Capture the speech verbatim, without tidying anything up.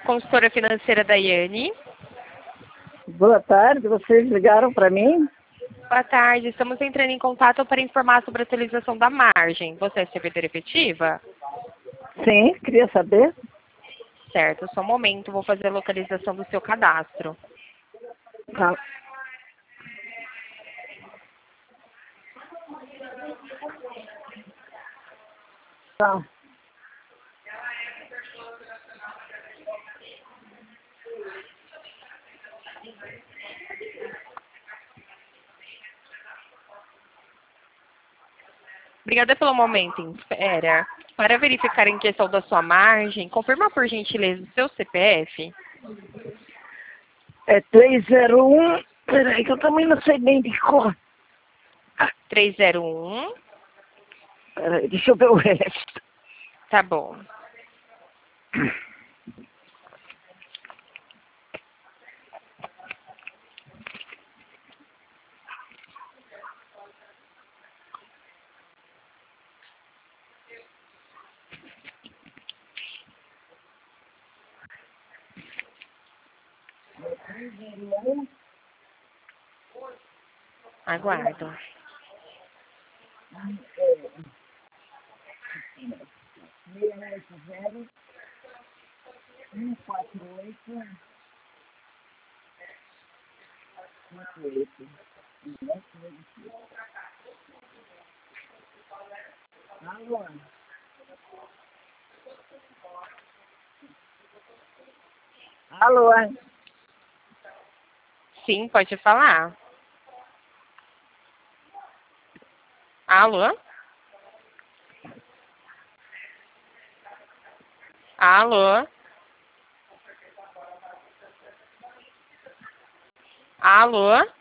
consultora financeira Daiane. Boa tarde, vocês ligaram para mim? Boa tarde, estamos entrando em contato para informar sobre a atualização da margem. Você é servidora efetiva? Sim, queria saber. Certo, só um momento, vou fazer a localização do seu cadastro. Tá. Tá. Obrigada pelo momento em espera. Para verificar em questão da sua margem, confirma por gentileza o seu C P F. É três zero um. Peraí, que eu também não sei bem de cor. três zero um. Peraí, deixa eu ver o resto. Tá bom. Aguardo. um quatro oito. quatro oito. Alô? Alô? Sim, pode falar. Alô? Alô? Alô?